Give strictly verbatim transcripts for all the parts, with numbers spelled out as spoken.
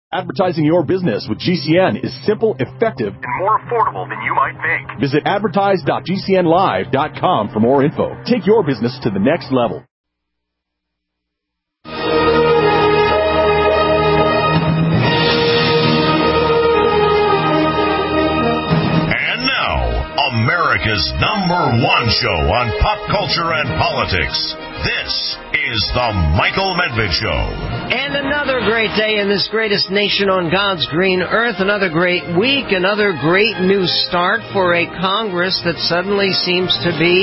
Advertising your business with G C N is simple, effective, and more affordable than you might think. Visit advertise dot g c n live dot com for more info. Take your business to the next level. And now, America's number one show on pop culture and politics. This is the Michael Medved Show. And another great day in this greatest nation on God's green earth. Another great week. Another great new start for a Congress that suddenly seems to be,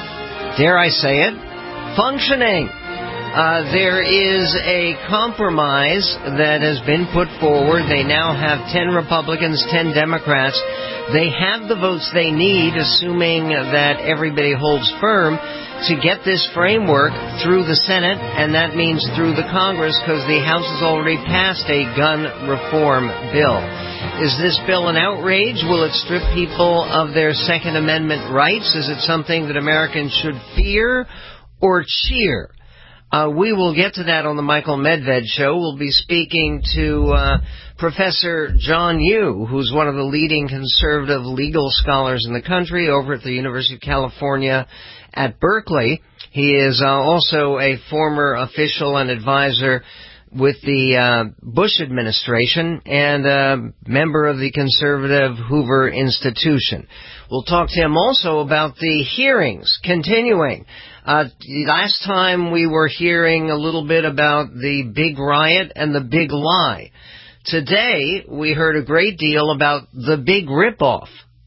dare I say it, functioning. Uh, there is a compromise that has been put forward. They now have ten Republicans, ten Democrats. They have the votes they need, assuming that everybody holds firm, to get this framework through the Senate, and that means through the Congress, because the House has already passed a gun reform bill. Is this bill an outrage? Will it strip people of their Second Amendment rights? Is it something that Americans should fear or cheer? Uh, we will get to that on the Michael Medved Show. We'll be speaking to uh, Professor John Yoo, who's one of the leading conservative legal scholars in the country over at the University of California at Berkeley. He is uh, also a former official and advisor with the uh, Bush administration and a member of the conservative Hoover Institution. We'll talk to him also about the hearings continuing. Uh, last time we were hearing a little bit about the big riot and the big lie. Today we heard a great deal about the big ripoff.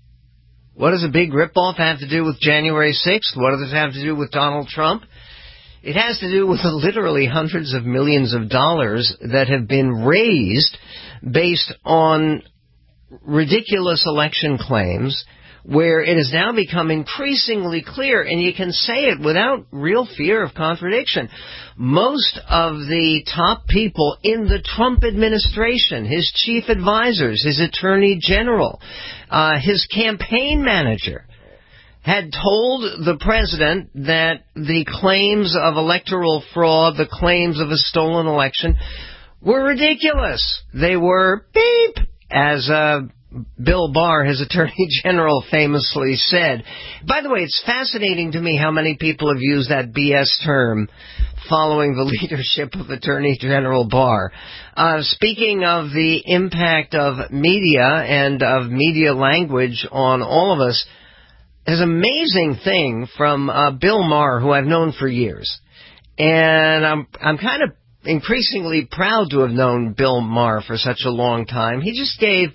What does a big ripoff have to do with January sixth? What does it have to do with Donald Trump? It has to do with the literally hundreds of millions of dollars that have been raised based on ridiculous election claims, where it has now become increasingly clear, and you can say it without real fear of contradiction. Most of the top people in the Trump administration, his chief advisors, his attorney general, uh, his campaign manager, had told the president that the claims of electoral fraud, the claims of a stolen election, were ridiculous. They were beep, as uh, Bill Barr, his attorney general, famously said. By the way, it's fascinating to me how many people have used that B S term following the leadership of Attorney General Barr. Uh, speaking of the impact of media and of media language on all of us, there's an amazing thing from uh, Bill Maher, who I've known for years. And I'm I'm kind of increasingly proud to have known Bill Maher for such a long time. He just gave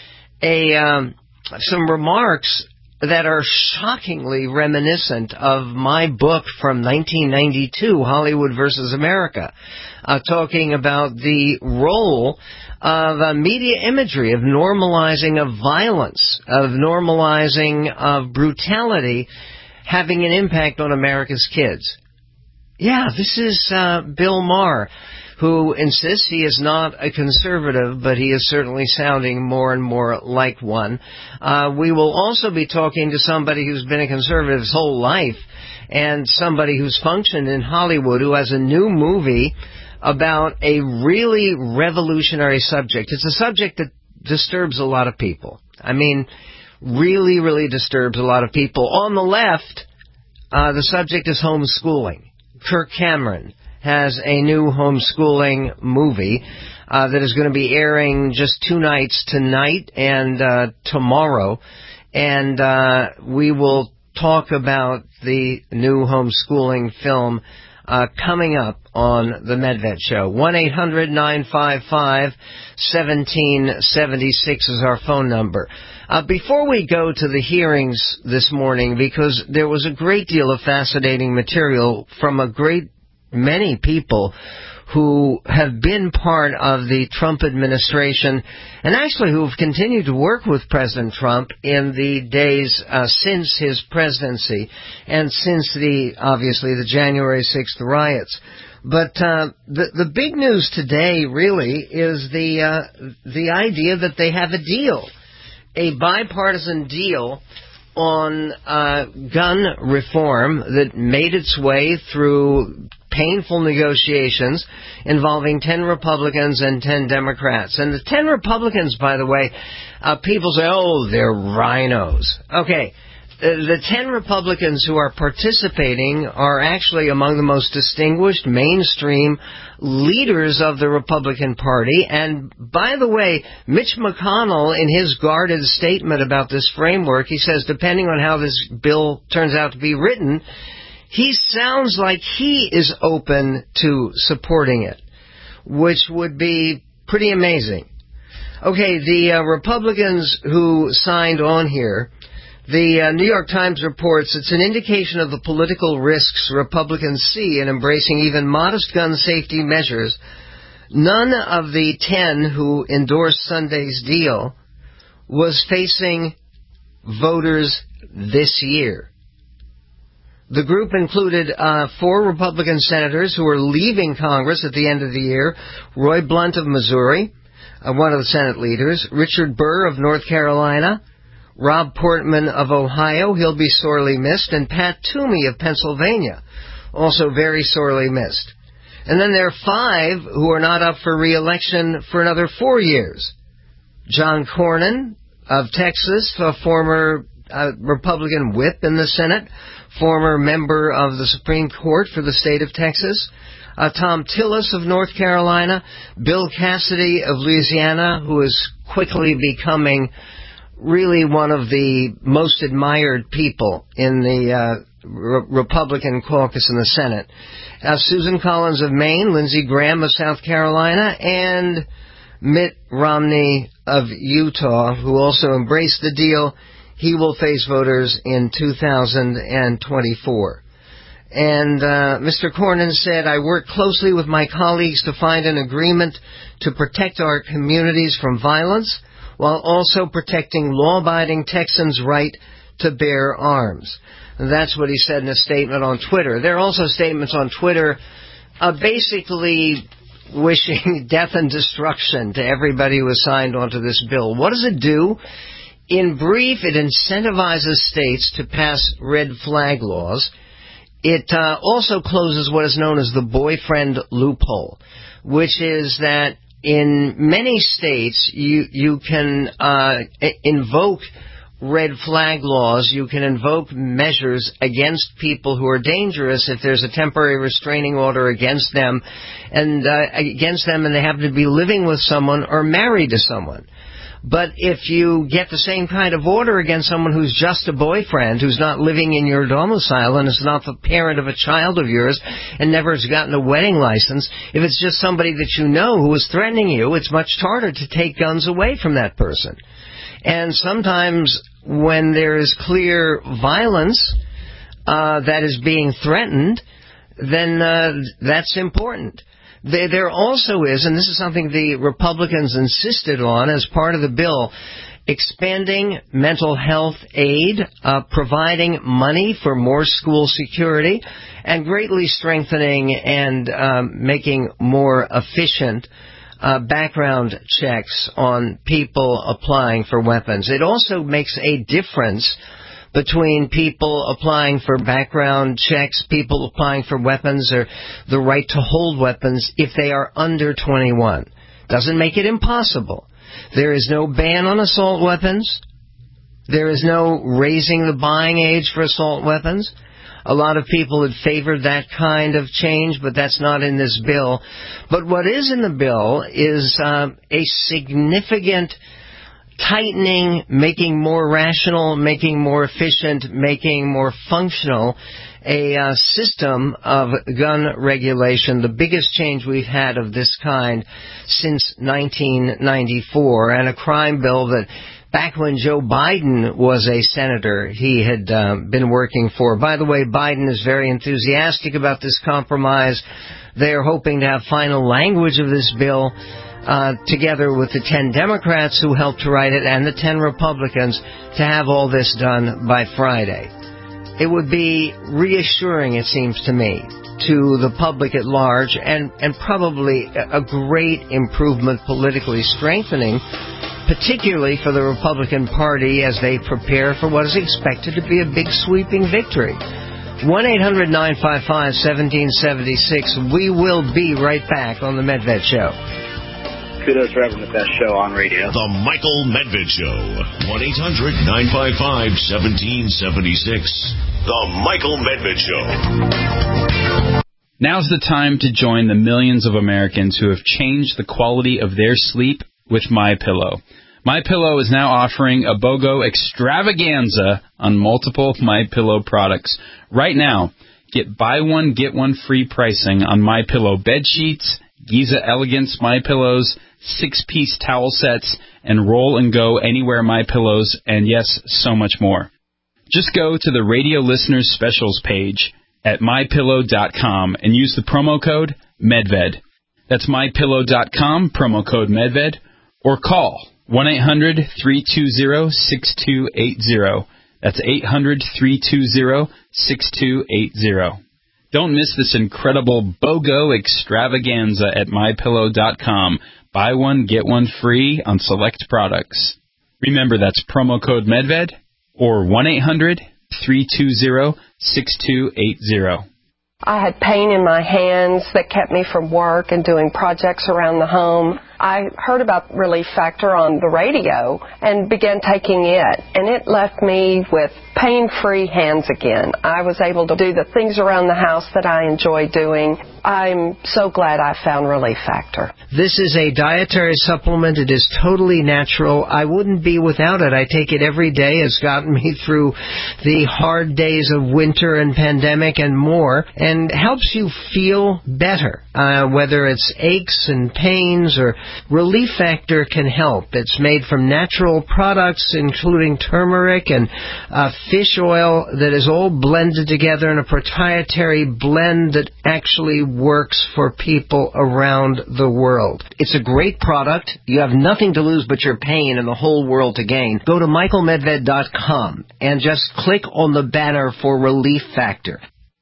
a um, some remarks that are shockingly reminiscent of my book from nineteen ninety-two, Hollywood versus America, uh, talking about the role of uh, media imagery, of normalizing of violence, of normalizing of brutality, having an impact on America's kids. Yeah, this is uh, Bill Maher, who insists he is not a conservative, but he is certainly sounding more and more like one. Uh, we will also be talking to somebody who's been a conservative his whole life, and somebody who's functioned in Hollywood, who has a new movie about a really revolutionary subject. It's a subject that disturbs a lot of people. I mean, really, really disturbs a lot of people. On the left, uh, the subject is homeschooling. Kirk Cameron has a new homeschooling movie uh, that is going to be airing just two nights, tonight and uh, tomorrow. And uh, we will talk about the new homeschooling film uh, coming up on the Medved Show. one eight hundred nine five five one seven seven six is our phone number. Uh, before we go to the hearings this morning, because there was a great deal of fascinating material from a great many people who have been part of the Trump administration and actually who have continued to work with President Trump in the days uh, since his presidency and since the, obviously, the January sixth riots. But uh, the the big news today really is the uh, the idea that they have a deal, a bipartisan deal on uh, gun reform that made its way through painful negotiations involving ten Republicans and ten Democrats. And the ten Republicans, by the way, uh, people say, oh, they're rhinos. Okay. The ten Republicans who are participating are actually among the most distinguished mainstream leaders of the Republican Party. And by the way, Mitch McConnell, in his guarded statement about this framework, he says, depending on how this bill turns out to be written, he sounds like he is open to supporting it, which would be pretty amazing. Okay, the uh, Republicans who signed on here, the uh, New York Times reports it's an indication of the political risks Republicans see in embracing even modest gun safety measures. None of the ten who endorsed Sunday's deal was facing voters this year. The group included uh, four Republican senators who are leaving Congress at the end of the year: Roy Blunt of Missouri, uh, one of the Senate leaders; Richard Burr of North Carolina; Rob Portman of Ohio, he'll be sorely missed; and Pat Toomey of Pennsylvania, also very sorely missed. And then there are five who are not up for re-election for another four years. John Cornyn of Texas, a former uh, Republican whip in the Senate, former member of the Supreme Court for the state of Texas; uh, Tom Tillis of North Carolina; Bill Cassidy of Louisiana, who is quickly becoming really one of the most admired people in the uh, Re- Republican caucus in the Senate; uh, Susan Collins of Maine; Lindsey Graham of South Carolina; and Mitt Romney of Utah, who also embraced the deal. He will face voters in two thousand twenty-four. And uh, Mister Cornyn said, I worked closely with my colleagues to find an agreement to protect our communities from violence, while also protecting law-abiding Texans' right to bear arms. And that's what he said in a statement on Twitter. There are also statements on Twitter uh, basically wishing death and destruction to everybody who has signed onto this bill. What does it do? In brief, it incentivizes states to pass red flag laws. It uh, also closes what is known as the boyfriend loophole, which is that in many states, you you can uh, invoke red flag laws. You can invoke measures against people who are dangerous if there's a temporary restraining order against them, and uh, against them, and they happen to be living with someone or married to someone. But if you get the same kind of order against someone who's just a boyfriend, who's not living in your domicile and is not the parent of a child of yours and never has gotten a wedding license, if it's just somebody that you know who is threatening you, it's much harder to take guns away from that person. And sometimes when there is clear violence uh, that is being threatened, then uh, that's important. There also is, and this is something the Republicans insisted on as part of the bill, expanding mental health aid, uh, providing money for more school security, and greatly strengthening and um, making more efficient uh, background checks on people applying for weapons. It also makes a difference between people applying for background checks, people applying for weapons, or the right to hold weapons if they are under twenty-one. Doesn't make it impossible. There is no ban on assault weapons. There is no raising the buying age for assault weapons. A lot of people had favored that kind of change, but that's not in this bill. But what is in the bill is um, a significant tightening, making more rational, making more efficient, making more functional a uh, system of gun regulation, the biggest change we've had of this kind since nineteen ninety-four, and a crime bill that back when Joe Biden was a senator, he had uh, been working for. By the way, Biden is very enthusiastic about this compromise. They are hoping to have final language of this bill Uh, together with the ten Democrats who helped to write it and the ten Republicans, to have all this done by Friday. It would be reassuring, it seems to me, to the public at large, and, and probably a great improvement, politically strengthening, particularly for the Republican Party as they prepare for what is expected to be a big sweeping victory. one eight hundred nine five five one seven seven six. We will be right back on the Medved Show. Kudos for having the best show on radio. The Michael Medved Show. one eight hundred nine five five one seven seven six. The Michael Medved Show. Now's the time to join the millions of Americans who have changed the quality of their sleep with MyPillow. MyPillow is now offering a BOGO extravaganza on multiple MyPillow products. Right now, get buy one, get one free pricing on MyPillow bed sheets, Giza Elegance MyPillows, six-piece towel sets, and Roll and Go Anywhere MyPillows, and yes, so much more. Just go to the Radio Listeners Specials page at my pillow dot com and use the promo code MEDVED. That's my pillow dot com, promo code MEDVED, or call one eight hundred three two zero six two eight zero. That's eight hundred three two zero six two eight zero. Don't miss this incredible BOGO extravaganza at my pillow dot com. Buy one, get one free on select products. Remember, that's promo code MEDVED or one eight hundred three two zero six two eight zero. I had pain in my hands that kept me from work and doing projects around the home. I heard about Relief Factor on the radio and began taking it, and it left me with pain-free hands again. I was able to do the things around the house that I enjoy doing. I'm so glad I found Relief Factor. This is a dietary supplement. It is totally natural. I wouldn't be without it. I take it every day. It's gotten me through the hard days of winter and pandemic and more, and helps you feel better, uh, whether it's aches and pains or Relief Factor can help. It's made from natural products, including turmeric and uh, fish oil that is all blended together in a proprietary blend that actually works for people around the world. It's a great product. You have nothing to lose but your pain and the whole world to gain. Go to michael medved dot com and just click on the banner for Relief Factor.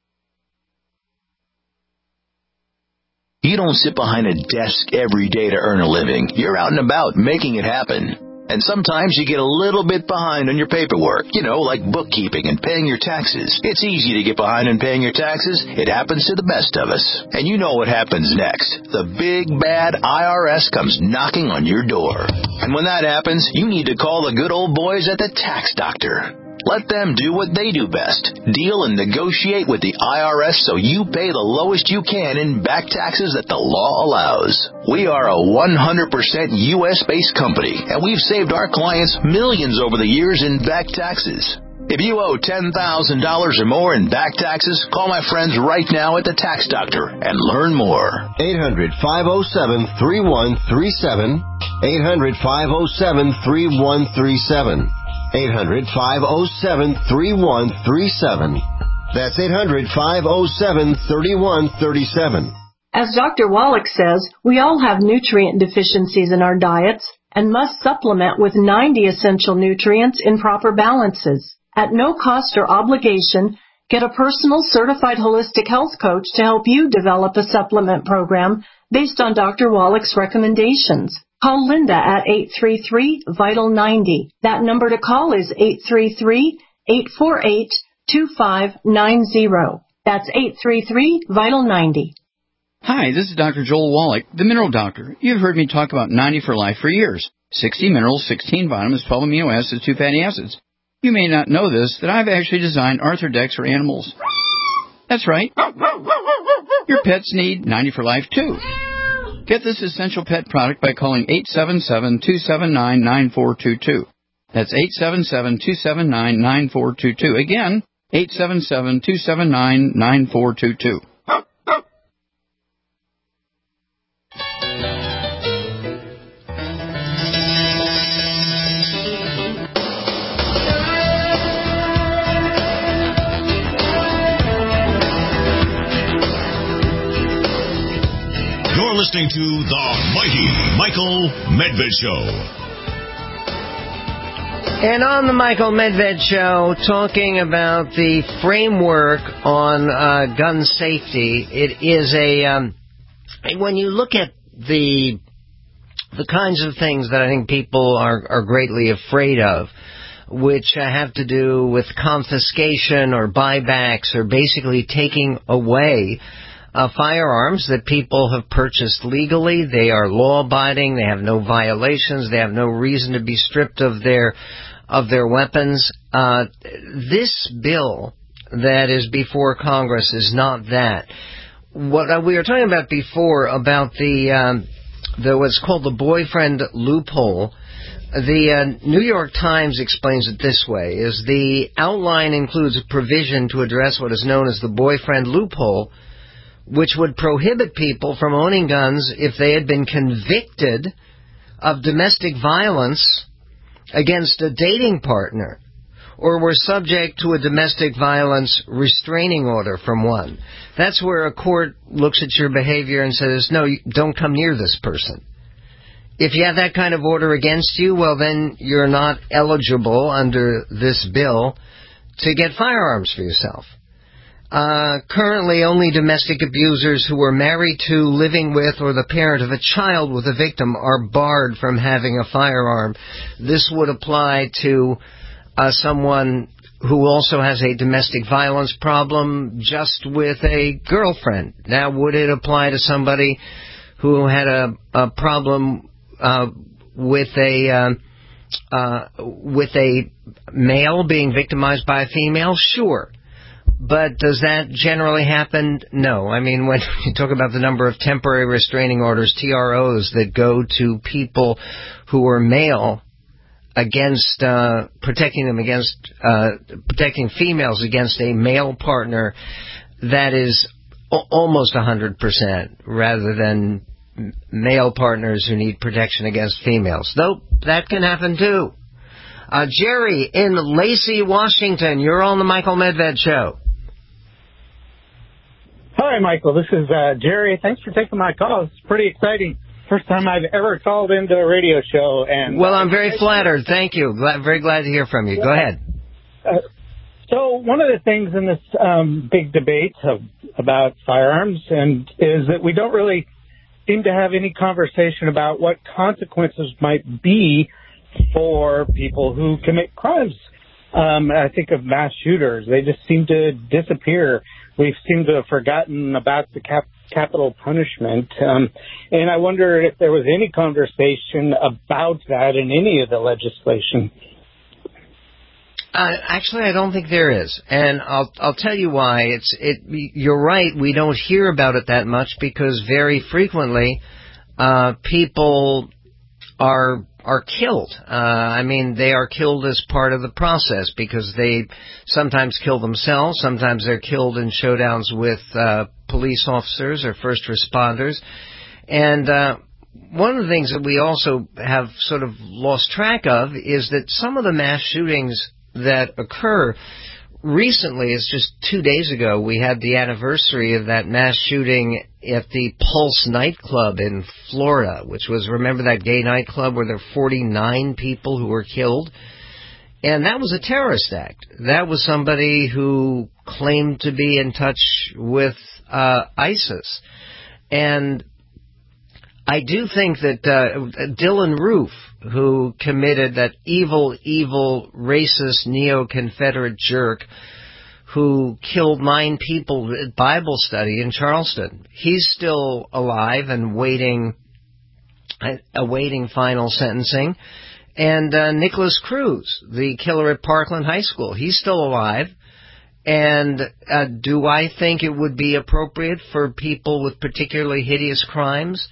You don't sit behind a desk every day to earn a living. You're out and about making it happen. And sometimes you get a little bit behind on your paperwork, you know, like bookkeeping and paying your taxes. It's easy to get behind on paying your taxes. It happens to the best of us. And you know what happens next. The big, bad I R S comes knocking on your door. And when that happens, you need to call the good old boys at the Tax Doctor. Let them do what they do best. Deal and negotiate with the I R S so you pay the lowest you can in back taxes that the law allows. We are a one hundred percent U S-based company, and we've saved our clients millions over the years in back taxes. If you owe ten thousand dollars or more in back taxes, call my friends right now at the Tax Doctor and learn more. eight hundred five oh seven three one three seven. eight hundred five oh seven three one three seven. eight hundred five oh seven three one three seven. That's eight hundred five oh seven three one three seven. As Doctor Wallach says, we all have nutrient deficiencies in our diets and must supplement with ninety essential nutrients in proper balances. At no cost or obligation, get a personal certified holistic health coach to help you develop a supplement program based on Doctor Wallach's recommendations. Call Linda at eight three three, vital ninety. That number to call is eight three three, eight four eight, two five nine zero. That's eight three three, vital ninety. Hi, this is Doctor Joel Wallach, the Mineral Doctor. You've heard me talk about ninety for Life for years. sixty minerals, sixteen vitamins, twelve amino acids, two fatty acids. You may not know this, that I've actually designed Arthrodex for animals. That's right. Your pets need ninety for Life, too. Get this essential pet product by calling eight seven seven, two seven nine, nine four two two. That's eight seven seven, two seven nine, nine four two two. Again, eight seven seven, two seven nine, nine four two two. You're listening to The Mighty Michael Medved Show. And on the Michael Medved Show, talking about the framework on uh, gun safety, it is a, um, when you look at the the kinds of things that I think people are, are greatly afraid of, which uh, have to do with confiscation or buybacks or basically taking away uh, firearms that people have purchased legally. They are law-abiding. They have no violations. They have no reason to be stripped of their of their weapons. Uh, this bill that is before Congress is not that. What uh, we were talking about before about the um, the what's called the boyfriend loophole. The uh, New York Times explains it this way: is the outline includes a provision to address what is known as the boyfriend loophole, which would prohibit people from owning guns if they had been convicted of domestic violence against a dating partner or were subject to a domestic violence restraining order from one. That's where a court looks at your behavior and says, no, don't come near this person. If you have that kind of order against you, well, then you're not eligible under this bill to get firearms for yourself. Uh, currently, only domestic abusers who are married to, living with, or the parent of a child with a victim are barred from having a firearm. This would apply to uh, someone who also has a domestic violence problem just with a girlfriend. Now, would it apply to somebody who had a, a problem uh, with a uh, uh, with a male being victimized by a female? Sure. But does that generally happen? No. I mean, when you talk about the number of temporary restraining orders, T R Os, that go to people who are male against, uh, protecting them against, uh, protecting females against a male partner, that is a- almost one hundred percent rather than male partners who need protection against females. Though that can happen too. Uh, Jerry in Lacey, Washington, you're on the Michael Medved Show. Hi, Michael. This is uh, Jerry. Thanks for taking my call. It's pretty exciting. First time I've ever called into a radio show. And Well, I'm very flattered. Thank you. Glad, very glad to hear from you. Go ahead. Uh, so one of the things in this um, big debate of, about firearms and is that we don't really seem to have any conversation about what consequences might be for people who commit crimes. Um, I think of mass shooters. They just seem to disappear. We seem to have forgotten about the cap- capital punishment. Um, and I wonder if there was any conversation about that in any of the legislation. Uh, actually, I don't think there is, and I'll I'll tell you why. It's it. You're right. We don't hear about it that much because very frequently, uh, people are are killed. Uh, I mean, they are killed as part of the process because they sometimes kill themselves. Sometimes they're killed in showdowns with uh, police officers or first responders. And uh, one of the things that we also have sort of lost track of is that some of the mass shootings that occur recently, it's just two days ago, we had the anniversary of that mass shooting at the Pulse nightclub in Florida, which was, remember that gay nightclub where there were forty-nine people who were killed? And that was a terrorist act. That was somebody who claimed to be in touch with uh, ISIS. And I do think that uh, Dylan Roof, who committed that evil, evil, racist, neo-Confederate jerk who killed nine people at Bible study in Charleston, he's still alive and waiting, uh, awaiting final sentencing. And uh, Nicholas Cruz, the killer at Parkland High School, he's still alive. And uh, do I think it would be appropriate for people with particularly hideous crimes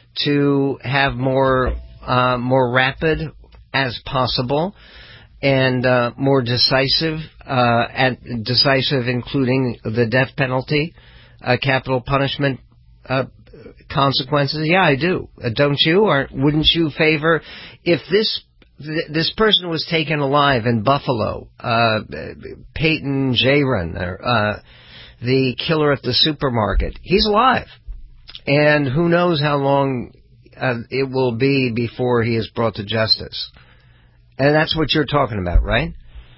to have more uh, more rapid as possible and uh, more decisive, uh, and decisive including the death penalty, uh, capital punishment uh, consequences? Yeah, I do. Uh, don't you? Or wouldn't you favor if this th- this person was taken alive in Buffalo, uh, Peyton Jaron, uh, the killer at the supermarket? He's alive. And who knows how long uh, it will be before he is brought to justice. And that's what you're talking about, right?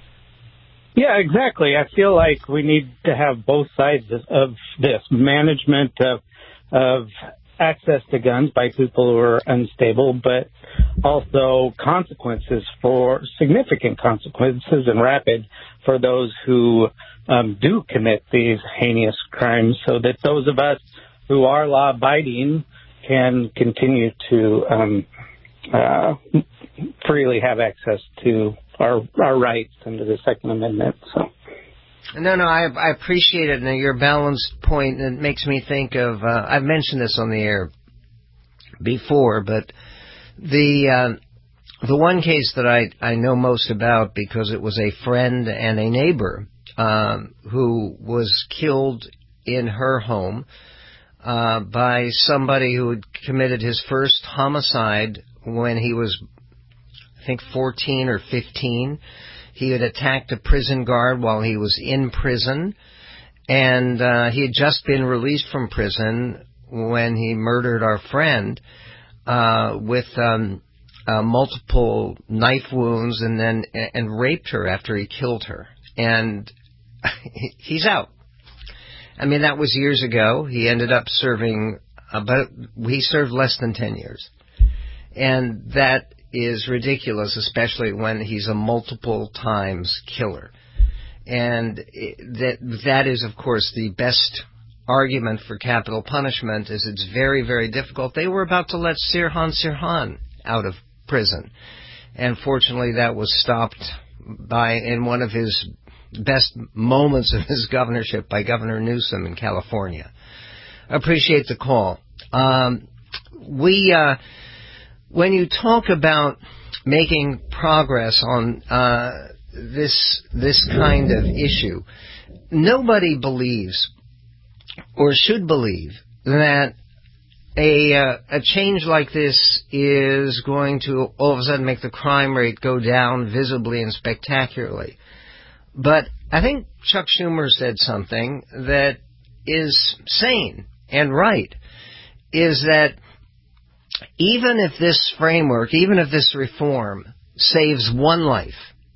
Yeah, exactly. I feel like we need to have both sides of this. Management of, of access to guns by people who are unstable, but also consequences for significant consequences and rapid for those who um, do commit these heinous crimes, so that those of us who are law-abiding can continue to um, uh, freely have access to our our rights under the Second Amendment. So. No, no, I, I appreciate it, and your balanced point. It makes me think of, uh, I've mentioned this on the air before, but the uh, the one case that I, I know most about, because it was a friend and a neighbor um, who was killed in her home uh, by somebody who had committed his first homicide when he was, I think, fourteen or fifteen. He had attacked a prison guard while he was in prison, and uh, he had just been released from prison when he murdered our friend uh, with um, uh, multiple knife wounds, and then and raped her after he killed her. And he's out. I mean, that was years ago. He ended up serving about, he served less than ten years. And that is ridiculous, especially when he's a multiple times killer. And that that is, of course, the best argument for capital punishment, is it's very, very difficult. They were about to let Sirhan Sirhan out of prison. And fortunately, that was stopped by, in one of his best moments of his governorship, by Governor Newsom in California. Appreciate the call. Um, we... Uh, When you talk about making progress on uh, this this kind of issue, nobody believes or should believe that a uh, a change like this is going to all of a sudden make the crime rate go down visibly and spectacularly. But I think Chuck Schumer said something that is sane and right, is that even if this framework, even if this reform saves one life,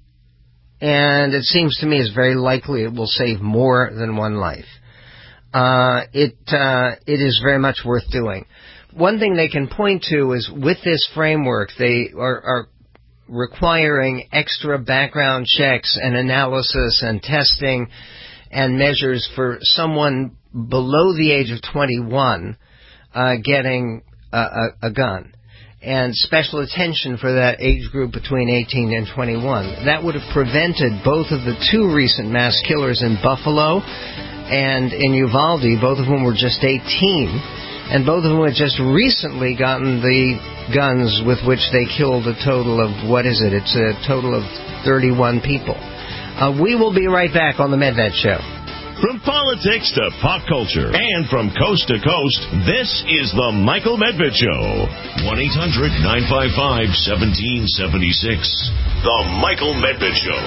and it seems to me it's very likely it will save more than one life, uh, it uh, it is very much worth doing. One thing they can point to is, with this framework, they are, are requiring extra background checks and analysis and testing and measures for someone below the age of twenty-one uh, getting A, a, a gun, and special attention for that age group between eighteen and twenty-one. That would have prevented both of the two recent mass killers in Buffalo and in Uvalde, both of whom were just eighteen, and both of them had just recently gotten the guns with which they killed a total of, what is it? It's a total of thirty-one people. Uh, we will be right back on the Medved Show. From politics to pop culture and from coast to coast, this is the Michael Medved Show. one eight hundred nine five five one seven seven six. The Michael Medved Show.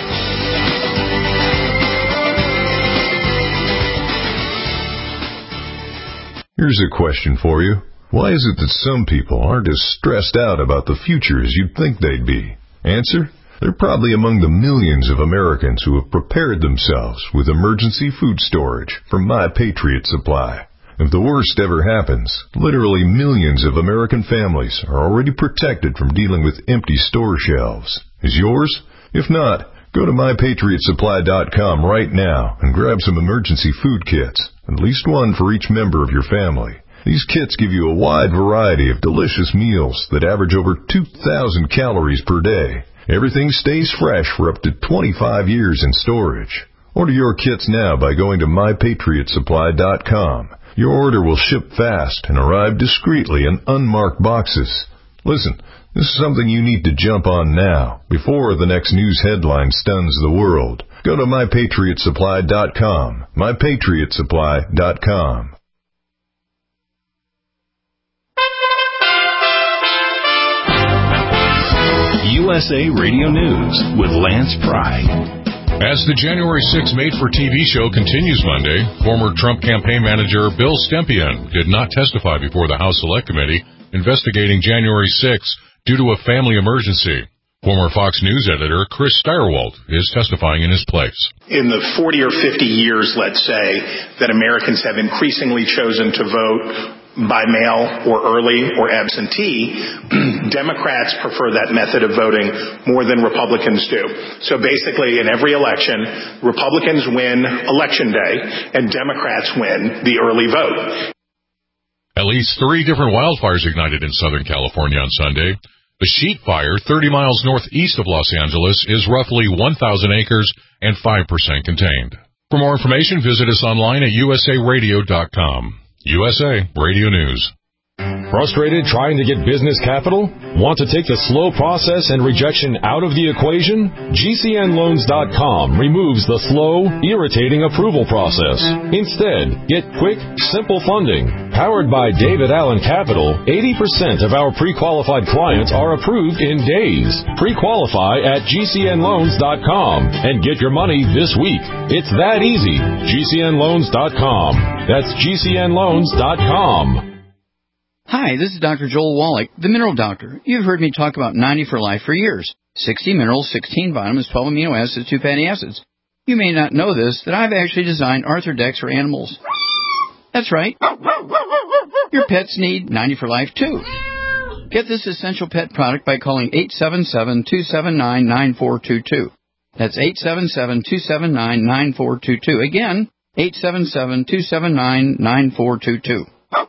Here's a question for you. Why is it that some people aren't as stressed out about the future as you'd think they'd be? Answer: they're probably among the millions of Americans who have prepared themselves with emergency food storage from My Patriot Supply. If the worst ever happens, literally millions of American families are already protected from dealing with empty store shelves. Is yours? If not, go to my patriot supply dot com right now and grab some emergency food kits, at least one for each member of your family. These kits give you a wide variety of delicious meals that average over two thousand calories per day. Everything stays fresh for up to twenty-five years in storage. Order your kits now by going to my patriot supply dot com. Your order will ship fast and arrive discreetly in unmarked boxes. Listen, this is something you need to jump on now, before the next news headline stuns the world. Go to my patriot supply dot com. my patriot supply dot com. U S A Radio News with Lance Pry. As the January sixth made-for-T V show continues Monday, former Trump campaign manager Bill Stempien did not testify before the House Select Committee investigating January sixth due to a family emergency. Former Fox News editor Chris Stirewalt is testifying in his place. In the forty or fifty years, let's say, that Americans have increasingly chosen to vote by mail or early or absentee, Democrats prefer that method of voting more than Republicans do. So basically, in every election, Republicans win Election Day and Democrats win the early vote. At least three different wildfires ignited in Southern California on Sunday. The Sheet Fire, thirty miles northeast of Los Angeles, is roughly one thousand acres and five percent contained. For more information, visit us online at U S A radio dot com. U S A Radio News. Frustrated trying to get business capital? Want to take the slow process and rejection out of the equation? G C N loans dot com removes the slow, irritating approval process. Instead, get quick, simple funding. Powered by David Allen Capital, eighty percent of our pre-qualified clients are approved in days. Pre-qualify at G C N loans dot com and get your money this week. It's that easy. G C N loans dot com. That's G C N loans dot com. Hi, this is Doctor Joel Wallach, the Mineral Doctor. You've heard me talk about ninety for Life for years. sixty minerals, sixteen vitamins, twelve amino acids, two fatty acids. You may not know this, that I've actually designed Arthrodex for animals. That's right. Your pets need ninety for Life, too. Get this essential pet product by calling eight seven seven, two seven nine, nine four two two. That's eight seven seven, two seven nine, nine four two two. Again, eight seven seven, two seven nine, nine four two two.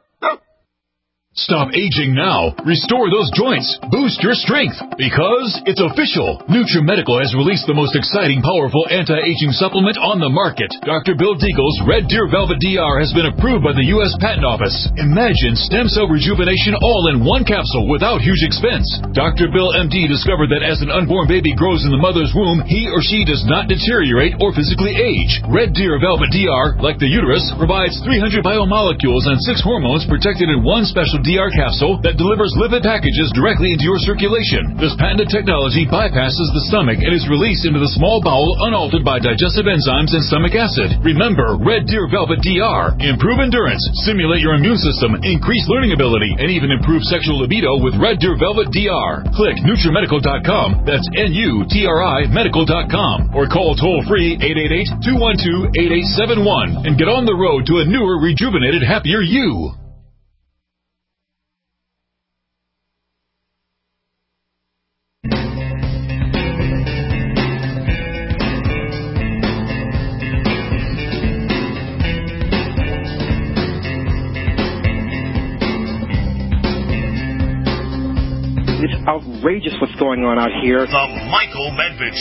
Stop aging now. Restore those joints. Boost your strength. Because it's official. NutriMedical has released the most exciting, powerful anti-aging supplement on the market. Doctor Bill Deagle's Red Deer Velvet D R has been approved by the U S Patent Office. Imagine stem cell rejuvenation all in one capsule without huge expense. Doctor Bill M D discovered that as an unborn baby grows in the mother's womb, he or she does not deteriorate or physically age. Red Deer Velvet D R, like the uterus, provides three hundred biomolecules and six hormones protected in one special D R capsule that delivers lipid packages directly into your circulation. This patented technology bypasses the stomach and is released into the small bowel unaltered by digestive enzymes and stomach acid. Remember, Red Deer Velvet D R. Improve endurance, stimulate your immune system, increase learning ability, and even improve sexual libido with Red Deer Velvet D R. Click NutriMedical dot com, that's N U T R I medical dot com, or call toll-free eight eight eight, two one two, eight eight seven one and get on the road to a newer, rejuvenated, happier you. It's outrageous what's going on out here. The Michael Medved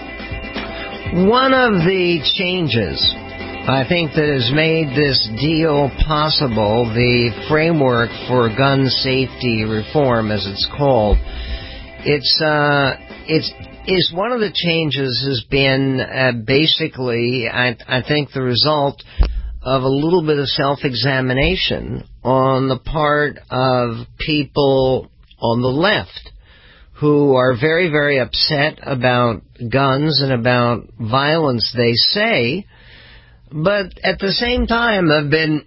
Show. One of the changes, I think, that has made this deal possible, the framework for gun safety reform, as it's called, it's uh, it's is one of the changes has been uh, basically, I, I think, the result of a little bit of self-examination on the part of people on the left who are very, very upset about guns and about violence, they say, but at the same time have been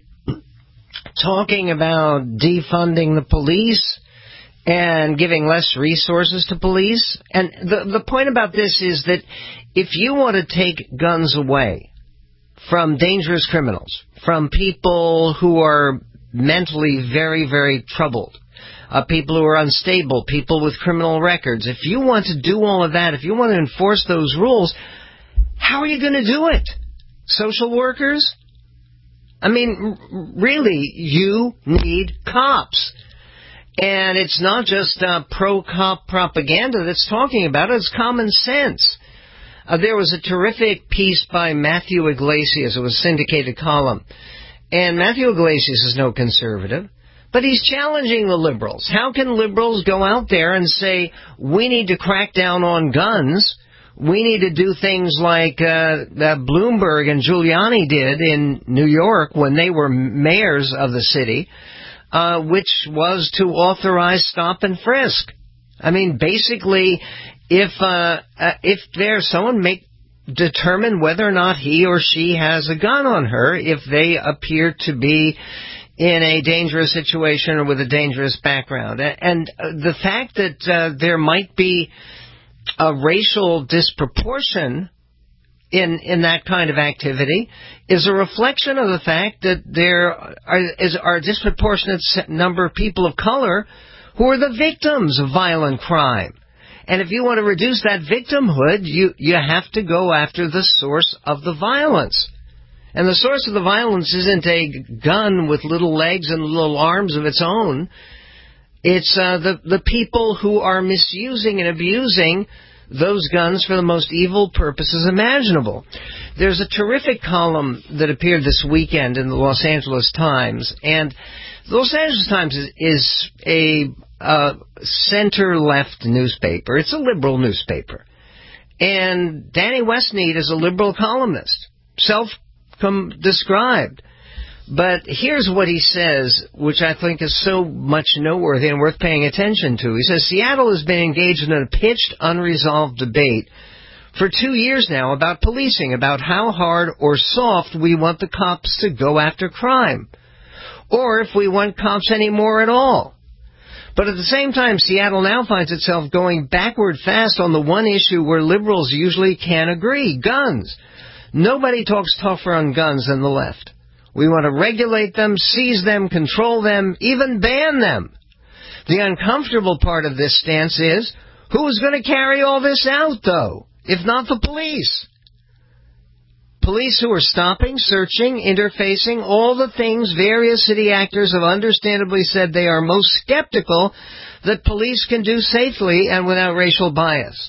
talking about defunding the police and giving less resources to police. And the, the point about this is that if you want to take guns away from dangerous criminals, from people who are mentally very, very troubled, Uh, people who are unstable, people with criminal records. If you want to do all of that, if you want to enforce those rules, how are you going to do it? Social workers? I mean, really, you need cops. And it's not just uh, pro-cop propaganda that's talking about it, it's common sense. Uh, there was a terrific piece by Matthew Iglesias. It was a syndicated column. And Matthew Iglesias is no conservative. But he's challenging the liberals. How can liberals go out there and say, we need to crack down on guns, we need to do things like uh, that Bloomberg and Giuliani did in New York when they were mayors of the city, uh, which was to authorize stop and frisk. I mean, basically, if uh, uh, if there's someone make determine whether or not he or she has a gun on her, if they appear to be in a dangerous situation or with a dangerous background. And the fact that uh, there might be a racial disproportion in, in that kind of activity is a reflection of the fact that there are, is, are a disproportionate number of people of color who are the victims of violent crime. And if you want to reduce that victimhood, you, you have to go after the source of the violence. And the source of the violence isn't a gun with little legs and little arms of its own. It's uh, the, the people who are misusing and abusing those guns for the most evil purposes imaginable. There's a terrific column that appeared this weekend in the Los Angeles Times, and the Los Angeles Times is, is a uh, center-left newspaper. It's a liberal newspaper. And Danny Westneat is a liberal columnist, self-described. But here's what he says, which I think is so much noteworthy and worth paying attention to. He says, Seattle has been engaged in a pitched, unresolved debate for two years now about policing, about how hard or soft we want the cops to go after crime, or if we want cops anymore at all. But at the same time, Seattle now finds itself going backward fast on the one issue where liberals usually can't agree, guns. Nobody talks tougher on guns than the left. We want to regulate them, seize them, control them, even ban them. The uncomfortable part of this stance is, who's going to carry all this out, though, if not the police? Police who are stopping, searching, interfacing, all the things various city actors have understandably said they are most skeptical that police can do safely and without racial bias.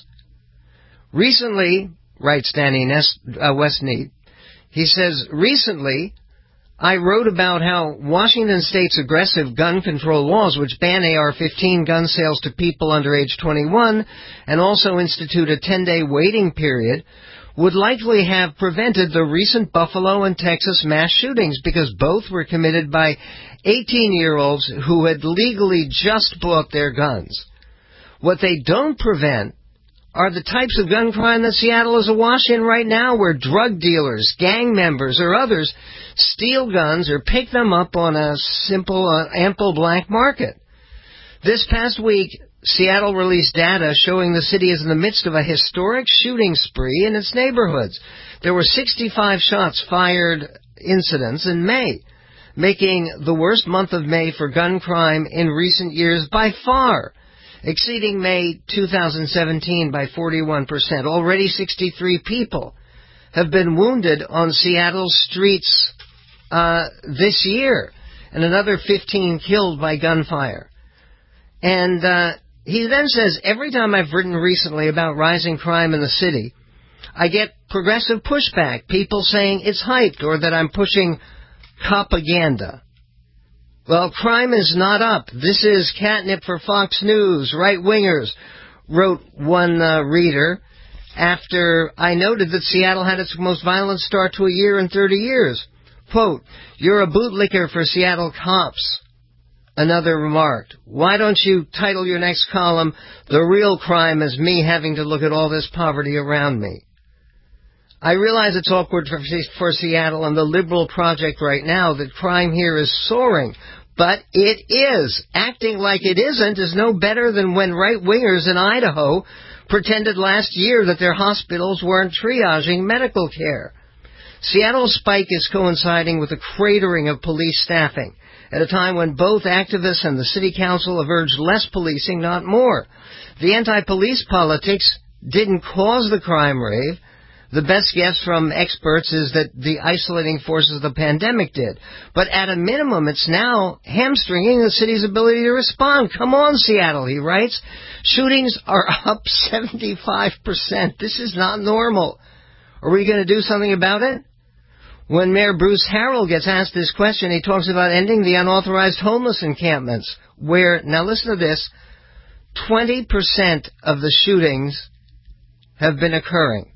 Recently, writes Danny Nest, uh, Westneat, he says, recently, I wrote about how Washington State's aggressive gun control laws, which ban A R fifteen gun sales to people under age twenty-one and also institute a ten-day waiting period, would likely have prevented the recent Buffalo and Texas mass shootings because both were committed by eighteen-year-olds who had legally just bought their guns. What they don't prevent are the types of gun crime that Seattle is awash in right now, where drug dealers, gang members, or others steal guns or pick them up on a simple, uh, ample black market. This past week, Seattle released data showing the city is in the midst of a historic shooting spree in its neighborhoods. There were sixty-five shots fired incidents in May, making the worst month of May for gun crime in recent years by far, exceeding May two thousand seventeen by forty-one percent. Already sixty-three people have been wounded on Seattle's streets uh, this year, and another fifteen killed by gunfire. And uh, he then says, every time I've written recently about rising crime in the city, I get progressive pushback, people saying it's hyped or that I'm pushing propaganda. Well, crime is not up. This is catnip for Fox News, right-wingers, wrote one uh, reader after I noted that Seattle had its most violent start to a year in thirty years. Quote, you're a bootlicker for Seattle cops, another remarked. Why don't you title your next column, The Real Crime is Me Having to Look at All This Poverty Around Me? I realize it's awkward for, for Seattle and the liberal project right now that crime here is soaring, but it is. Acting like it isn't is no better than when right-wingers in Idaho pretended last year that their hospitals weren't triaging medical care. Seattle's spike is coinciding with the cratering of police staffing at a time when both activists and the city council have urged less policing, not more. The anti-police politics didn't cause the crime rave. The best guess from experts is that the isolating forces of the pandemic did. But at a minimum, it's now hamstringing the city's ability to respond. Come on, Seattle, he writes. Shootings are up seventy-five percent. This is not normal. Are we going to do something about it? When Mayor Bruce Harrell gets asked this question, he talks about ending the unauthorized homeless encampments, where, now listen to this, twenty percent of the shootings have been occurring.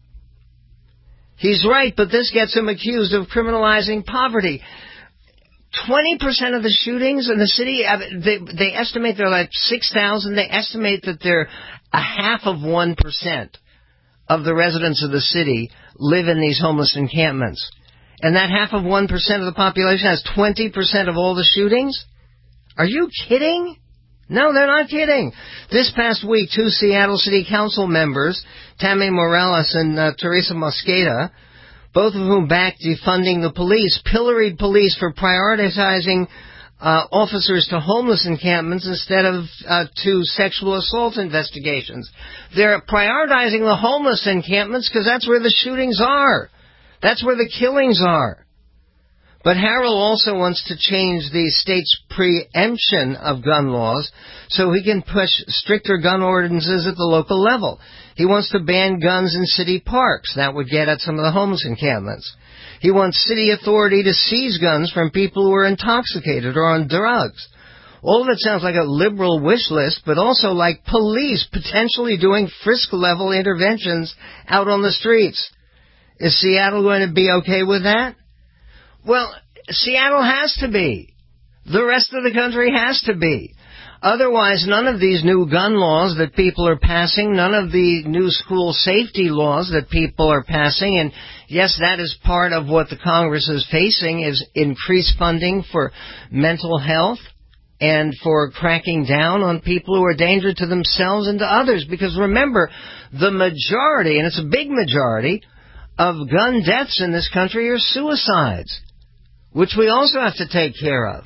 He's right, but this gets him accused of criminalizing poverty. twenty percent of the shootings in the city, they, they estimate they're like six thousand. They estimate that they're a half of one percent of the residents of the city live in these homeless encampments. And that half of one percent of the population has twenty percent of all the shootings? Are you kidding? No, they're not kidding. This past week, two Seattle City Council members, Tammy Morales and uh, Teresa Mosqueda, both of whom backed defunding the police, pilloried police for prioritizing uh, officers to homeless encampments instead of uh, to sexual assault investigations. They're prioritizing the homeless encampments because that's where the shootings are. That's where the killings are. But Harrell also wants to change the state's preemption of gun laws so he can push stricter gun ordinances at the local level. He wants to ban guns in city parks. That would get at some of the homeless encampments. He wants city authority to seize guns from people who are intoxicated or on drugs. All of it sounds like a liberal wish list, but also like police potentially doing frisk-level interventions out on the streets. Is Seattle going to be okay with that? Well, Seattle has to be. The rest of the country has to be. Otherwise, none of these new gun laws that people are passing, none of the new school safety laws that people are passing, and yes, that is part of what the Congress is facing, is increased funding for mental health and for cracking down on people who are a danger to themselves and to others. Because remember, the majority, and it's a big majority, of gun deaths in this country are suicides, which we also have to take care of.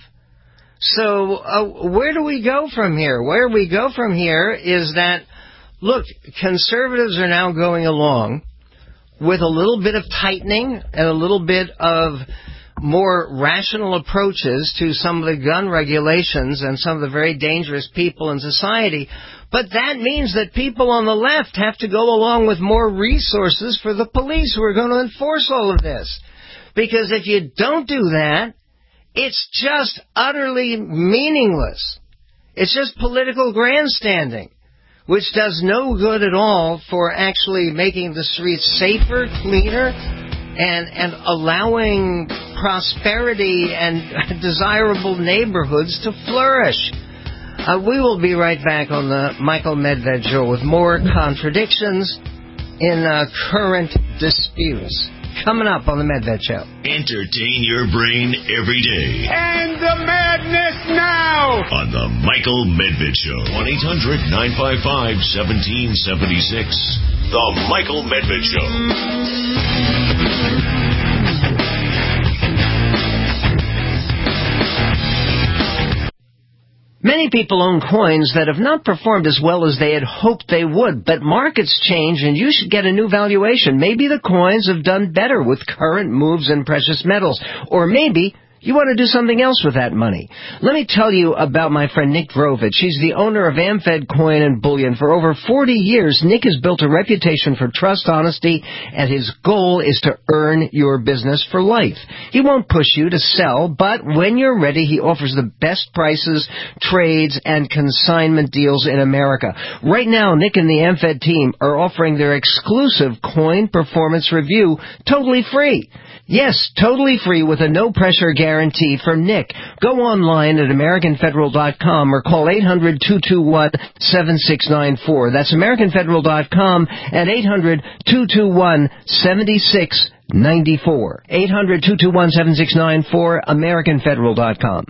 So uh, where do we go from here? Where we go from here is that, look, conservatives are now going along with a little bit of tightening and a little bit of more rational approaches to some of the gun regulations and some of the very dangerous people in society. But that means that people on the left have to go along with more resources for the police who are going to enforce all of this. Because if you don't do that, it's just utterly meaningless. It's just political grandstanding, which does no good at all for actually making the streets safer, cleaner, and, and allowing prosperity and desirable neighborhoods to flourish. Uh, we will be right back on the Michael Medved Show with more contradictions in uh, current disputes. Coming up on the Medved Show. Entertain your brain every day. And the madness now! On the Michael Medved Show. one eight hundred nine five five one seven seven six. The Michael Medved Show. Many people own coins that have not performed as well as they had hoped they would, but markets change and you should get a new valuation. Maybe the coins have done better with current moves in precious metals, or maybe you want to do something else with that money. Let me tell you about my friend Nick Vrovich. He's the owner of AmFed Coin and Bullion. For over forty years, Nick has built a reputation for trust, honesty, and his goal is to earn your business for life. He won't push you to sell, but when you're ready, he offers the best prices, trades, and consignment deals in America. Right now, Nick and the AmFed team are offering their exclusive coin performance review totally free. Yes, totally free with a no-pressure guarantee from Nick. Go online at American Federal dot com or call eight hundred two two one seven six nine four. That's American Federal dot com and eight hundred two two one seven six nine four. eight hundred two two one seven six nine four, American Federal dot com.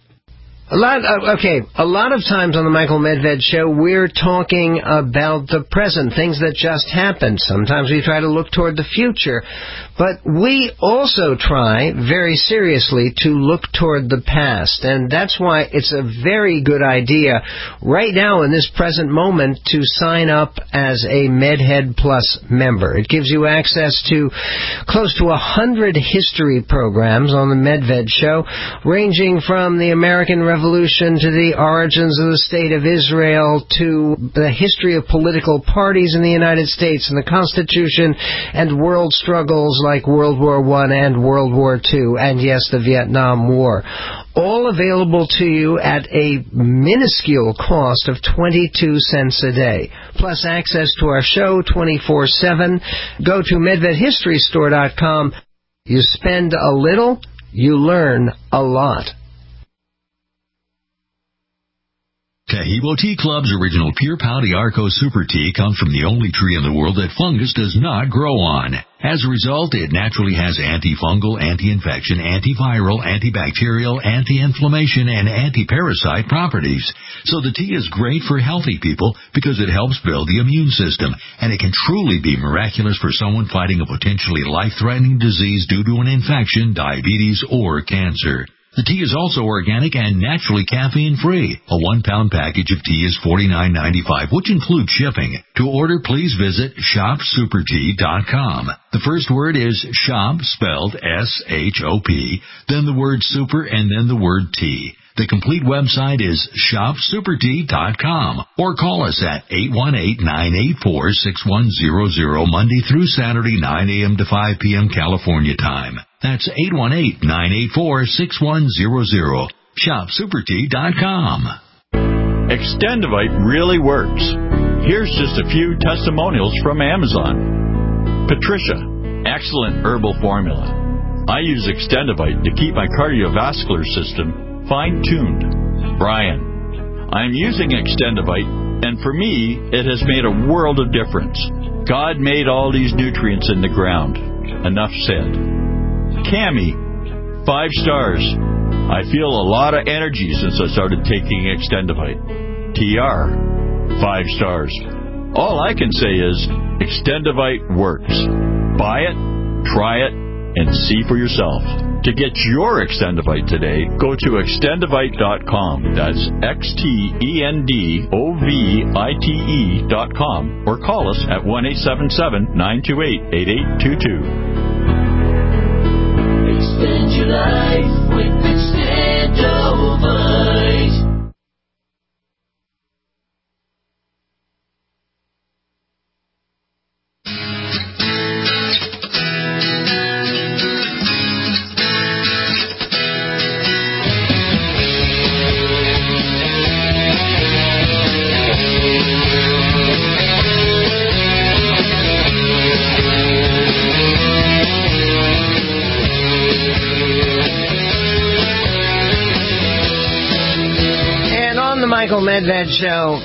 A lot, uh, okay, a lot of times on the Michael Medved Show, we're talking about the present, things that just happened. Sometimes we try to look toward the future. But we also try, very seriously, to look toward the past. And that's why it's a very good idea, right now in this present moment, to sign up as a MedHead Plus member. It gives you access to close to a hundred history programs on the Medved Show, ranging from the American Revolution Revolution to the origins of the State of Israel to the history of political parties in the United States and the Constitution and world struggles like World War One and World War Two and, yes, the Vietnam War. All available to you at a minuscule cost of twenty-two cents a day. Plus access to our show twenty-four seven. Go to Medved History Store dot com. You spend a little, you learn a lot. Tahibo Tea Club's original Pure Pau de Arco Super Tea comes from the only tree in the world that fungus does not grow on. As a result, it naturally has antifungal, anti-infection, antiviral, antibacterial, anti-inflammation, and anti-parasite properties. So the tea is great for healthy people because it helps build the immune system, and it can truly be miraculous for someone fighting a potentially life-threatening disease due to an infection, diabetes, or cancer. The tea is also organic and naturally caffeine-free. A one-pound package of tea is forty-nine ninety-five, which includes shipping. To order, please visit shop super tea dot com. The first word is shop, spelled S H O P, then the word super, and then the word tea. The complete website is shop super tea dot com, or call us at eight one eight, nine eight four, six one zero zero Monday through Saturday, nine a.m. to five p.m. California time. That's eight one eight, nine eight four, six one zero zero. shop super tea dot com. Extendivite really works. Here's just a few testimonials from Amazon. Patricia, excellent herbal formula. I use Extendivite to keep my cardiovascular system fine-tuned. Brian, I'm using Extendivite, and for me, it has made a world of difference. God made all these nutrients in the ground. Enough said. Cammie, five stars. I feel a lot of energy since I started taking Extendivite. T R, five stars. All I can say is, Extendivite works. Buy it, try it, and see for yourself. To get your Extendivite today, go to extendivite dot com. That's X T E N D O V I T E dot com. Or call us at one eight seven seven, nine two eight, eight eight two two. Extend your life with Extendivite. Michael Medved Show,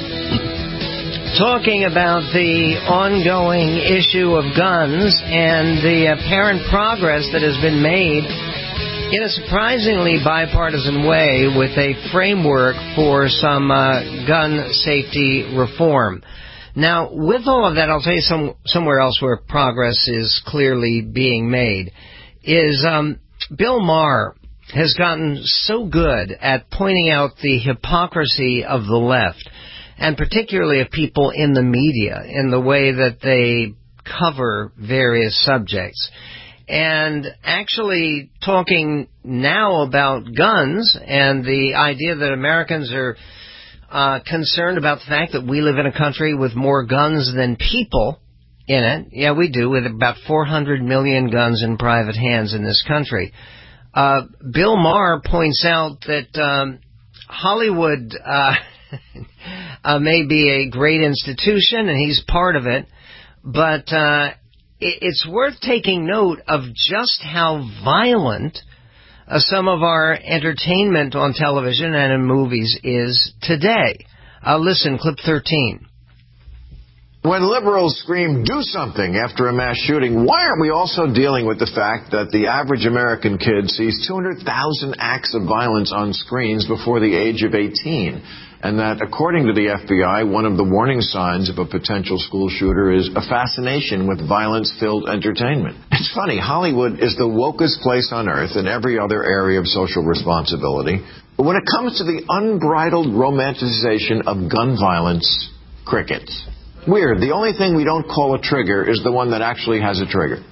talking about the ongoing issue of guns and the apparent progress that has been made in a surprisingly bipartisan way with a framework for some uh, gun safety reform. Now, with all of that, I'll tell you some, somewhere else where progress is clearly being made, is um, Bill Maher has gotten so good at pointing out the hypocrisy of the left, and particularly of people in the media, in the way that they cover various subjects. And actually talking now about guns and the idea that Americans are uh, concerned about the fact that we live in a country with more guns than people in it. Yeah, we do, with about four hundred million guns in private hands in this country. Uh, Bill Maher points out that um, Hollywood uh, uh, may be a great institution, and he's part of it, but uh, it, it's worth taking note of just how violent uh, some of our entertainment on television and in movies is today. Uh, listen, clip thirteen. When liberals scream, do something after a mass shooting, why aren't we also dealing with the fact that the average American kid sees two hundred thousand acts of violence on screens before the age of eighteen? And that, according to the F B I, one of the warning signs of a potential school shooter is a fascination with violence-filled entertainment. It's funny, Hollywood is the wokest place on earth in every other area of social responsibility. But when it comes to the unbridled romanticization of gun violence, crickets. Weird. The only thing we don't call a trigger is the one that actually has a trigger.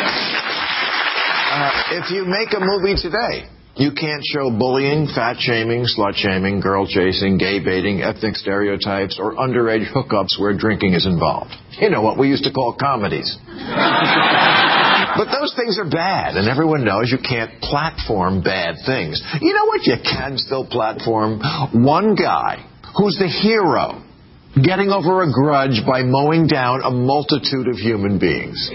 Uh, if you make a movie today, you can't show bullying, fat-shaming, slut-shaming, girl-chasing, gay-baiting, ethnic stereotypes, or underage hookups where drinking is involved. You know, what we used to call comedies. But those things are bad, and everyone knows you can't platform bad things. You know what you can still platform? One guy who's the hero getting over a grudge by mowing down a multitude of human beings.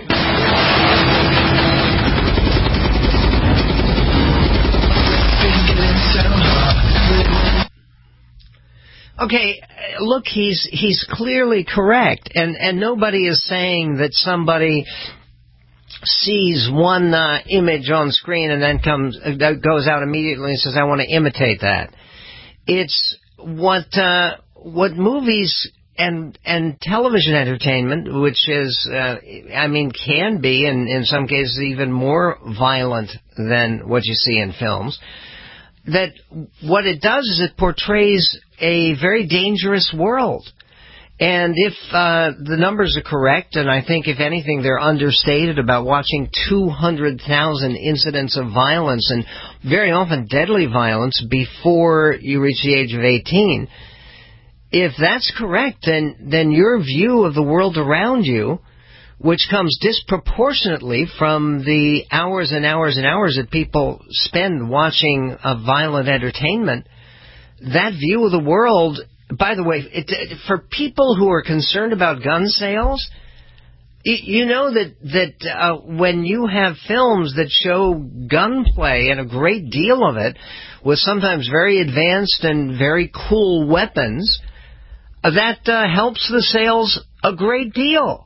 Okay, look, he's he's clearly correct, and and nobody is saying that somebody sees one uh, image on screen and then comes uh, goes out immediately and says, I want to imitate that. It's what uh, what movies and and television entertainment, which is, uh, I mean, can be, and in some cases even more violent than what you see in films, that what it does is it portrays a very dangerous world. And if uh, the numbers are correct, and I think, if anything, they're understated about watching two hundred thousand incidents of violence, and very often deadly violence, before you reach the age of eighteen, if that's correct, then, then your view of the world around you, which comes disproportionately from the hours and hours and hours that people spend watching uh, violent entertainment, that view of the world... By the way, it, for people who are concerned about gun sales, you know that that uh, when you have films that show gunplay, and a great deal of it, with sometimes very advanced and very cool weapons, uh, that uh, helps the sales a great deal.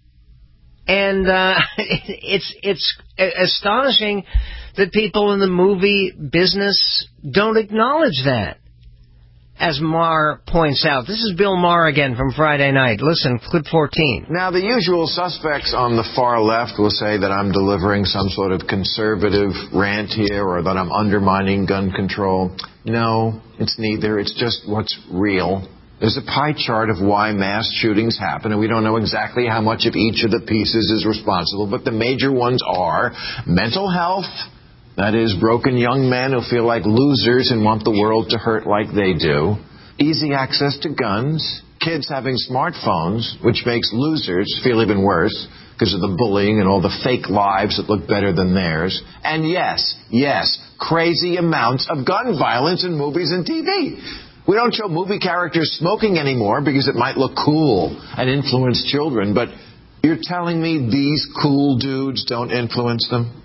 And uh, it's it's astonishing that people in the movie business don't acknowledge that. As Maher points out. This is Bill Maher again from Friday night. Listen, clip fourteen. Now, the usual suspects on the far left will say that I'm delivering some sort of conservative rant here, or that I'm undermining gun control. No, it's neither. It's just what's real. There's a pie chart of why mass shootings happen, and we don't know exactly how much of each of the pieces is responsible, but the major ones are mental health. That is, broken young men who feel like losers and want the world to hurt like they do. Easy access to guns. Kids having smartphones, which makes losers feel even worse because of the bullying and all the fake lives that look better than theirs. And yes, yes, crazy amounts of gun violence in movies and T V. We don't show movie characters smoking anymore because it might look cool and influence children, but you're telling me these cool dudes don't influence them?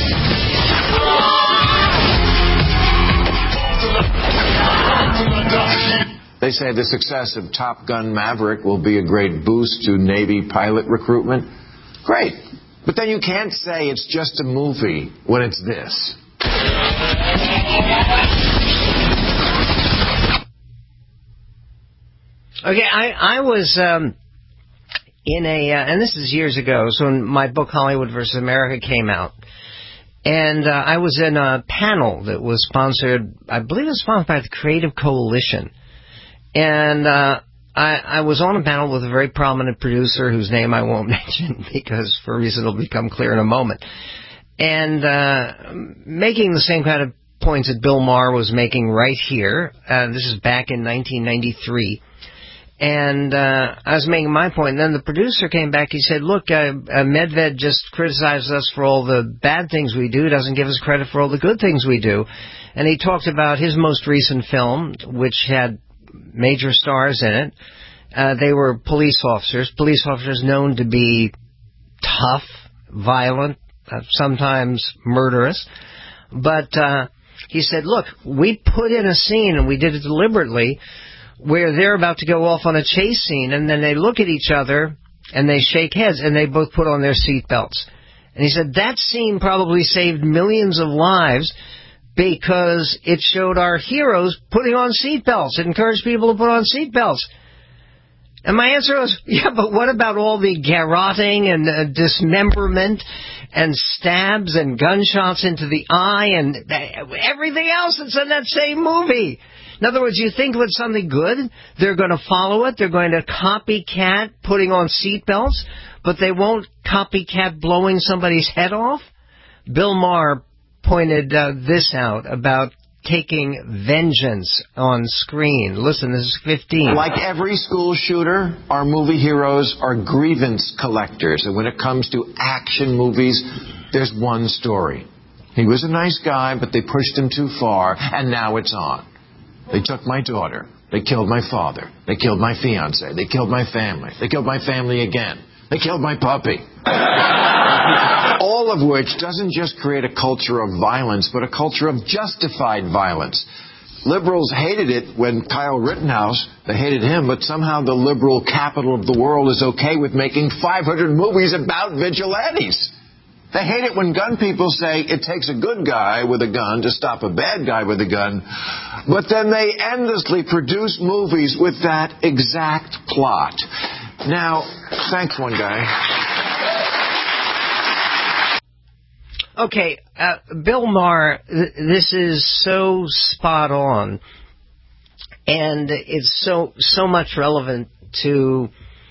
They say the success of Top Gun Maverick will be a great boost to Navy pilot recruitment. Great. But then you can't say it's just a movie when it's this. Okay, I, I was um, in a, uh, and this is years ago, so when my book Hollywood versus America came out. And uh, I was in a panel that was sponsored, I believe it was sponsored by the Creative Coalition. And uh, I, I was on a panel with a very prominent producer whose name I won't mention because for a reason it'll become clear in a moment. And uh, making the same kind of points that Bill Maher was making right here. Uh, this is back in nineteen ninety-three. And uh, I was making my point, and then the producer came back. He said, look, uh, uh, Medved just criticizes us for all the bad things we do, doesn't give us credit for all the good things we do. And he talked about his most recent film, which had major stars in it. Uh, they were police officers, police officers known to be tough, violent, uh, sometimes murderous. But uh, he said, look, we put in a scene, and we did it deliberately, where they're about to go off on a chase scene, and then they look at each other, and they shake heads, and they both put on their seatbelts. And he said that scene probably saved millions of lives because it showed our heroes putting on seatbelts. It encouraged people to put on seatbelts. And my answer was, yeah, but what about all the garroting and uh, dismemberment and stabs and gunshots into the eye and everything else that's in that same movie? In other words, you think with something good, they're going to follow it, they're going to copycat putting on seatbelts, but they won't copycat blowing somebody's head off? Bill Maher pointed uh, this out about taking vengeance on screen. Listen, this is fifteen. Like every school shooter, our movie heroes are grievance collectors. And when it comes to action movies, there's one story. He was a nice guy, but they pushed him too far, and now it's on. They took my daughter. They killed my father. They killed my fiancé. They killed my family. They killed my family again. They killed my puppy. All of which doesn't just create a culture of violence, but a culture of justified violence. Liberals hated it when Kyle Rittenhouse, they hated him, but somehow the liberal capital of the world is okay with making five hundred movies about vigilantes. They hate it when gun people say it takes a good guy with a gun to stop a bad guy with a gun. But then they endlessly produce movies with that exact plot. Now, thanks, one guy. Okay, uh, Bill Maher, th- this is so spot on. And it's so so much relevant to,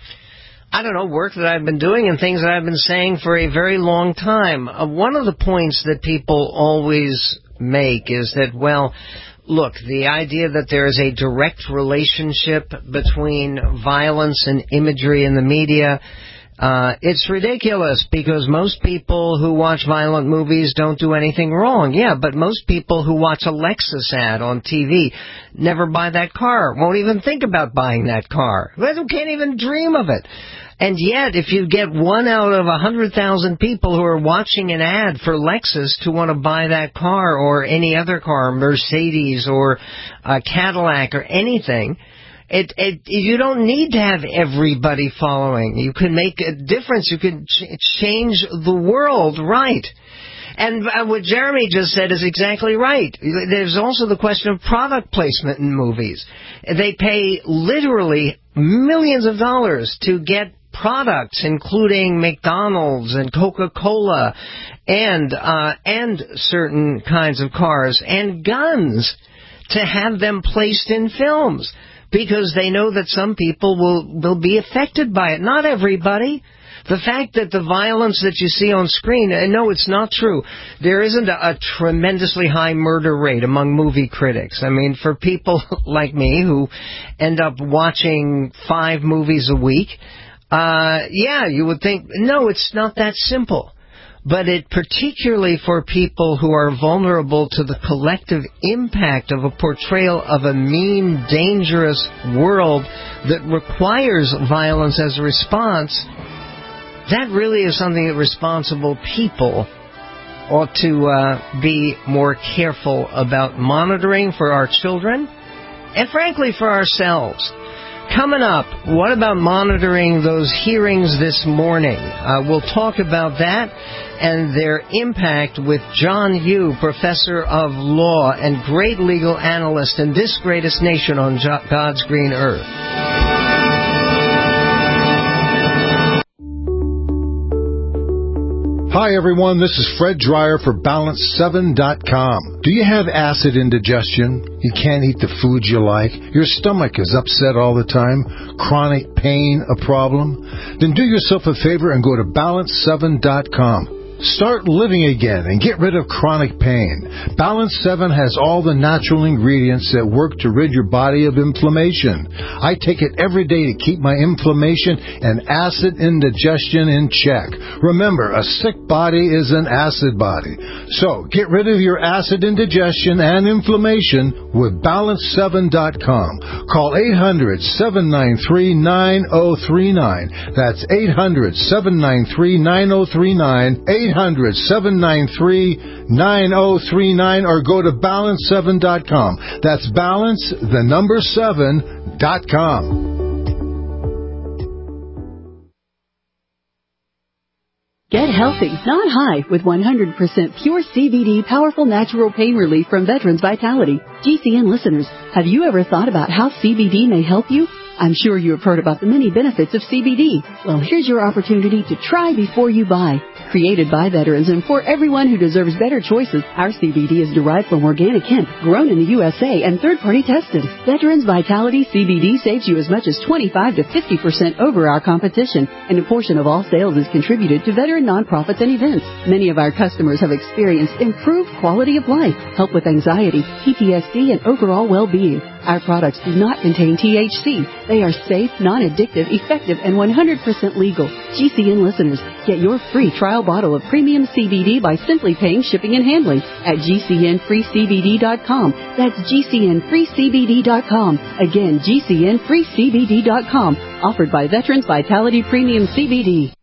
I don't know, work that I've been doing and things that I've been saying for a very long time. Uh, one of the points that people always make is that, well, look, the idea that there is a direct relationship between violence and imagery in the media, uh, it's ridiculous because most people who watch violent movies don't do anything wrong. Yeah, but most people who watch a Lexus ad on T V never buy that car, won't even think about buying that car. They can't even dream of it. And yet, if you get one out of a hundred thousand people who are watching an ad for Lexus to want to buy that car or any other car, Mercedes or a Cadillac or anything, It, it, you don't need to have everybody following. You can make a difference. You can ch- change the world, right? And uh, what Jeremy just said is exactly right. There's also the question of product placement in movies. They pay literally millions of dollars to get products, including McDonald's and Coca-Cola and uh, and certain kinds of cars and guns, to have them placed in films, because they know that some people will, will be affected by it. Not everybody. The fact that the violence that you see on screen, and no, it's not true. There isn't a, a tremendously high murder rate among movie critics. I mean, for people like me who end up watching five movies a week, uh, yeah, you would think, no, it's not that simple. But it, particularly for people who are vulnerable to the collective impact of a portrayal of a mean, dangerous world that requires violence as a response, that really is something that responsible people ought to uh, be more careful about monitoring for our children and, frankly, for ourselves. Coming up, what about monitoring those hearings this morning? Uh, we'll talk about that and their impact with John Yoo, professor of law and great legal analyst in this greatest nation on God's green earth. Hi everyone, this is Fred Dreyer for balance seven dot com. Do you have acid indigestion? You can't eat the foods you like? Your stomach is upset all the time? Chronic pain a problem? Then do yourself a favor and go to balance seven dot com. Start living again and get rid of chronic pain. Balance seven has all the natural ingredients that work to rid your body of inflammation. I take it every day to keep my inflammation and acid indigestion in check. Remember, a sick body is an acid body. So, get rid of your acid indigestion and inflammation with balance seven dot com. Call eight hundred, seven nine three, nine oh three nine. That's eight hundred, seven nine three, nine oh three nine. eight hundred, seven nine three, nine oh three nine, or go to balance seven dot com. That's balance, the number seven, dot com. Get healthy, not high, with one hundred percent pure C B D powerful natural pain relief from Veterans Vitality. G C N listeners, have you ever thought about how C B D may help you? I'm sure you have heard about the many benefits of C B D. Well, here's your opportunity to try before you buy. Created by veterans and for everyone who deserves better choices, our C B D is derived from organic hemp, grown in the U S A, and third-party tested. Veterans Vitality C B D saves you as much as twenty-five to fifty percent over our competition, and a portion of all sales is contributed to veteran nonprofits and events. Many of our customers have experienced improved quality of life, help with anxiety, P T S D, and overall well-being. Our products do not contain T H C. They are safe, non-addictive, effective, and one hundred percent legal. G C N listeners, get your free trial bottle of premium C B D by simply paying shipping and handling at G C N free C B D dot com. That's G C N free C B D dot com. Again, G C N free C B D dot com. Offered by Veterans Vitality Premium C B D.